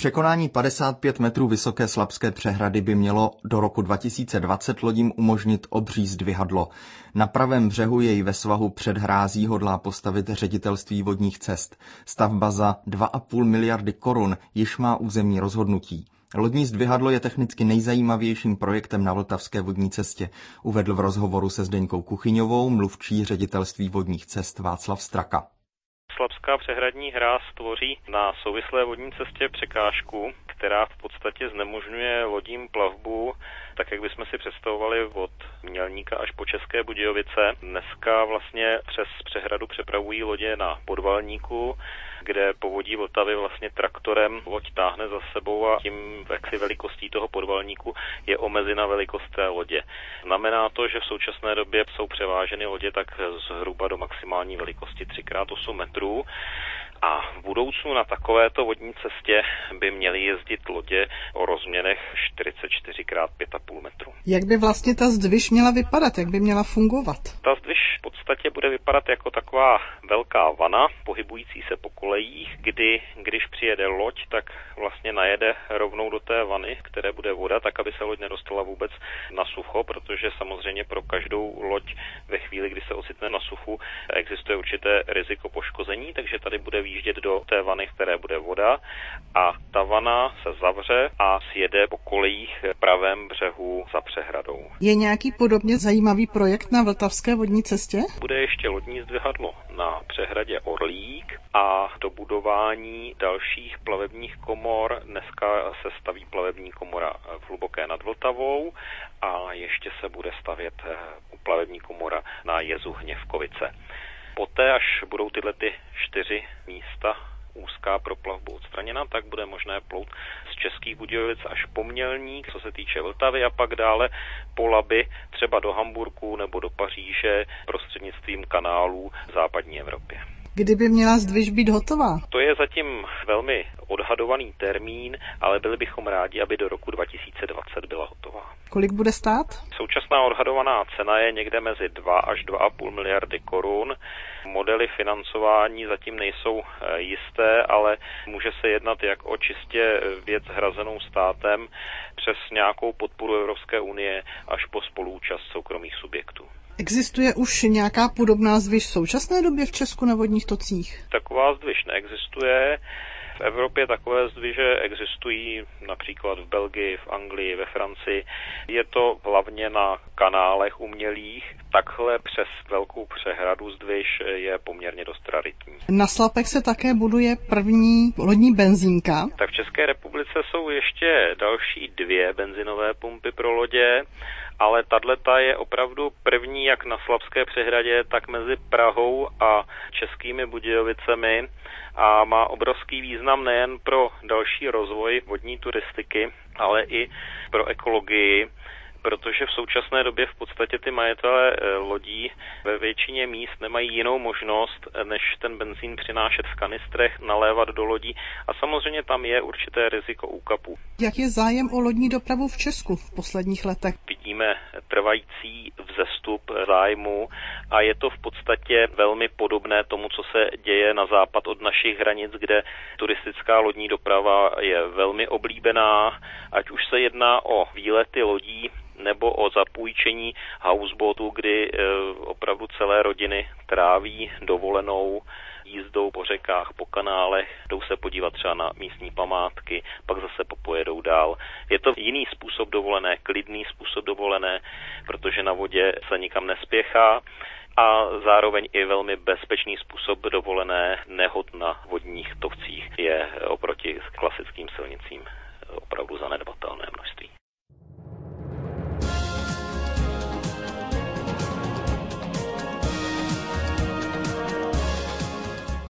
Překonání 55 metrů vysoké Slapské přehrady by mělo do roku 2020 lodím umožnit obří zdvihadlo. Na pravém břehu jej ve svahu před hrází hodlá postavit Ředitelství vodních cest. Stavba za 2,5 miliardy korun již má územní rozhodnutí. Lodní zdvihadlo je technicky nejzajímavějším projektem na Vltavské vodní cestě, uvedl v rozhovoru se Zdeňkou Kuchyňovou mluvčí Ředitelství vodních cest Václav Straka. Slapská přehradní hráz tvoří na souvislé vodní cestě překážku, která v podstatě znemožňuje lodím plavbu, tak jak bychom si představovali od Mělníka až po České Budějovice. Dneska vlastně přes přehradu přepravují lodě na podvalníku, kde povodí Vltavy vlastně traktorem loď táhne za sebou a tím velikostí toho podvalníku je omezena velikost té lodě. Znamená to, že v současné době jsou převáženy lodě tak zhruba do maximální velikosti 3x8 metrů. A v budoucnu na takovéto vodní cestě by měly jezdit lodě o rozměrech 44x5,5 metru. Jak by vlastně ta zdviž měla vypadat? Jak by měla fungovat? Ta zdviž v podstatě bude vypadat jako taková velká vana, pohybující se po kolejích, když přijede loď, tak vlastně najede rovnou do té vany, které bude voda, tak aby se loď nedostala vůbec na sucho, protože samozřejmě pro každou loď ve chvíli, kdy se ocitne na suchu, existuje určité riziko poškození, takže tady bude výjíždět do té vany, v které bude voda a ta vana se zavře a sjede po kolejích v pravém břehu za přehradou. Je nějaký podobně zajímavý projekt na Vltavské vodní cestě? Bude ještě lodní zdvihadlo na přehradě Orlík a dobudování dalších plavebních komor. Dneska se staví plavební komora v Hluboké nad Vltavou a ještě se bude stavět plavební komora na jezu Hněvkovice. Poté, až budou tyhle 4 místa úzká pro plavbu odstraněna, tak bude možné plout z Českých Budějovic až po Mělník, co se týče Vltavy, a pak dále po Labi třeba do Hamburku nebo do Paříže prostřednictvím kanálů v západní Evropě. Kdyby měla zdviž být hotová? To je zatím velmi odhadovaný termín, ale byli bychom rádi, aby do roku 2020 byla hotová. Kolik bude stát? Současná odhadovaná cena je někde mezi 2 až 2,5 miliardy korun. Modely financování zatím nejsou jisté, ale může se jednat jak o čistě věc hrazenou státem přes nějakou podporu Evropské unie až po spoluúčast soukromých subjektů. Existuje už nějaká podobná zdviž v současné době v Česku na vodních tocích? Taková zdviž neexistuje. V Evropě takové zdviže existují například v Belgii, v Anglii, ve Francii. Je to hlavně na kanálech umělých. Takhle přes velkou přehradu zdviž je poměrně dost raritní. Na Slapech se také buduje první lodní benzínka. Tak v České republice jsou ještě další 2 benzinové pumpy pro lodě, ale tato je opravdu první jak na Slapské přehradě, tak mezi Prahou a Českými Budějovicemi a má obrovský význam nejen pro další rozvoj vodní turistiky, ale i pro ekologii, protože v současné době v podstatě ty majitelé lodí ve většině míst nemají jinou možnost, než ten benzín přinášet v kanistrech, nalévat do lodí a samozřejmě tam je určité riziko úkapu. Jak je zájem o lodní dopravu v Česku v posledních letech? Vidíme trvající vzestup zájmu a je to v podstatě velmi podobné tomu, co se děje na západ od našich hranic, kde turistická lodní doprava je velmi oblíbená, ať už se jedná o výlety lodí nebo o zapůjčení houseboatu, kdy opravdu celé rodiny tráví dovolenou jízdou po řekách, po kanálech, jdou se podívat třeba na místní památky, pak zase popojedou dál. Je to jiný způsob dovolené, klidný způsob dovolené, protože na vodě se nikam nespěchá a zároveň i velmi bezpečný způsob dovolené. Nehod na vodních tocích je oproti klasickým silnicím